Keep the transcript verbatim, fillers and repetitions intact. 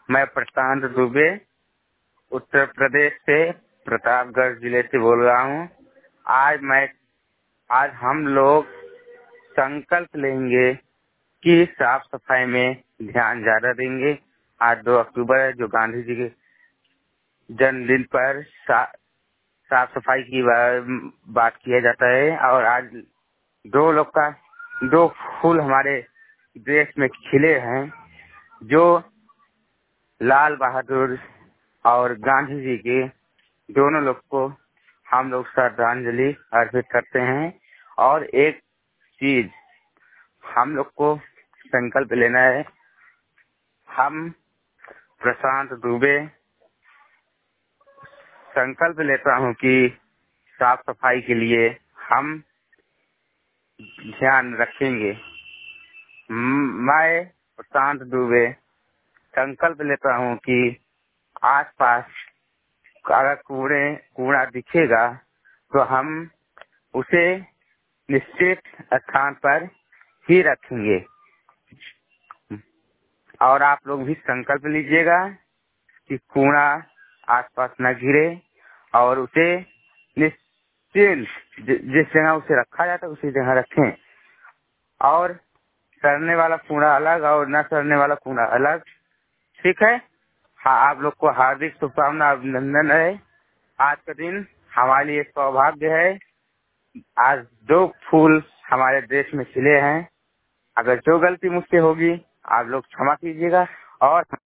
मैं प्रशांत दुबे उत्तर प्रदेश से प्रतापगढ़ जिले से बोल रहा हूँ। आज मैं आज हम लोग संकल्प लेंगे कि साफ सफाई में ध्यान ज्यादा देंगे। आज दो अक्टूबर है, जो गांधी जी के जन्मदिन पर सा, साफ सफाई की बा, बात किया जाता है। और आज दो लोग का दो फूल हमारे देश में खिले हैं, जो लाल बहादुर और गांधी जी के दोनों लोग को हम लोग श्रद्धांजलि अर्पित करते हैं। और एक चीज हम लोग को संकल्प लेना है। हम प्रशांत दुबे संकल्प लेता हूँ कि साफ सफाई के लिए हम ध्यान रखेंगे। म- मैं प्रशांत दुबे संकल्प लेता हूँ कि आसपास अगर कूड़े कूड़ा दिखेगा तो हम उसे निश्चित स्थान पर ही रखेंगे। और आप लोग भी संकल्प लीजिएगा कि कूड़ा आसपास न गिरे और उसे निश्चित जि- जिस जगह उसे रखा जाता है उसी जगह रखें। और सड़ने वाला कूड़ा अलग और न सड़ने वाला कूड़ा अलग। ठीक है। हाँ, आप लोग को हार्दिक शुभकामना, अभिनंदन है। आज का दिन हमारे लिए सौभाग्य है। आज दो फूल हमारे देश में खिले हैं। अगर जो गलती मुझसे होगी आप लोग क्षमा कीजिएगा। और